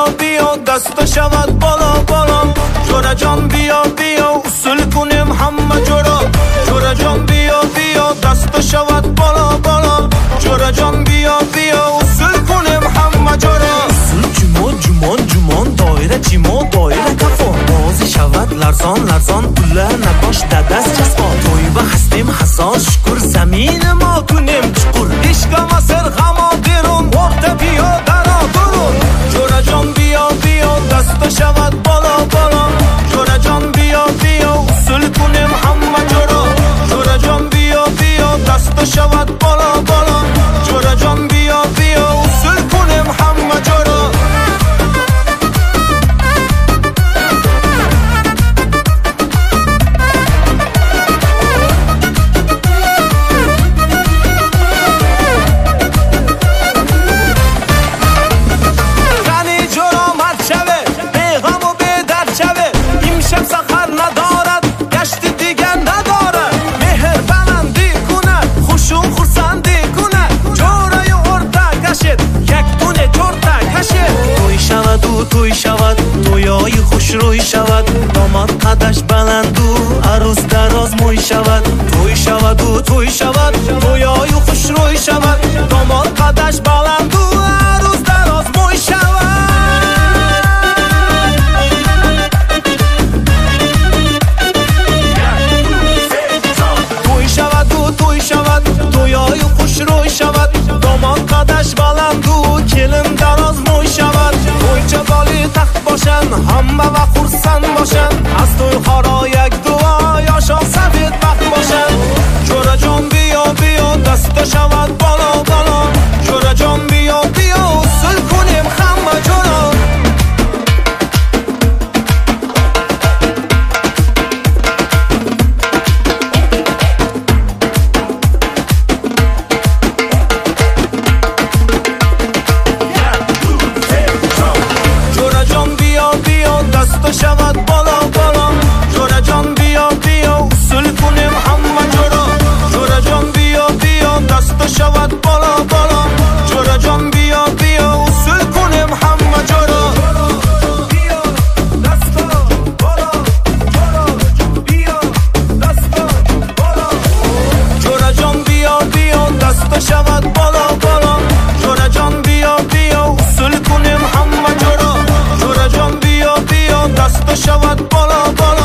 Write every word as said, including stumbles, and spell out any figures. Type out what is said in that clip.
بیا دست شود بالا بالا. جورا جان بیا بیا اصول کنیم همه جورا. جورا جان بیا بیا دست شود بالا بالا. جورا جان بیا بیا اصول کنیم همه جورا. اصول جمان جمان جمان دایره جیما دایره کفا. بازی شود لرزان لرزان پله نباش دست چسبا. تویبه هستیم حساس شکر زمین ما کنیم چکر. عشق ما سر غما بیرون ورد بیا درا درون. جورا جان بیا بیا دست شود بالا بالا. جورا جان بیا بیا اصول کنیم همه جورا. جورا جان بیا بیا دست شود بالا بالا. جورا جان بیا بیا اصول کنیم همه جورا. توی شود تویای خوش روی شود. داماد قدش بلند و عروس دراز موی شود. توی شود و توی شود تویای خوش روی شود. داماد قدش بلند و عروس دراز موی شود. توی شود و توی شود تویای خوش روی شود. داماد قدش بلند و کلم دراز موی شود. توی چه بالی تخت باشن همه و خورسن باشن. از توی خارا یک دعا یا شا سفید بخت باشن. جورا جان بیا بیا دست شود بالا بالا. جورا جان بیا بیا اصول کنیم همه جورا. دست شود بالا بالا. جورا جان بیا بیا اصول کنیم همه جورا. جورا جان بیا بیا دست شود بالا بالا. جورا جان بیا بیا اصول کنیم همه جورا. بیا دست بالا. جورا بیا دست بالا. جورا جان بیا بیا دست شود بالا بالا. جورا جان بیا بیا اصول کنیم همه جورا. جورا جان بیا بیا دست شود بالا بالا.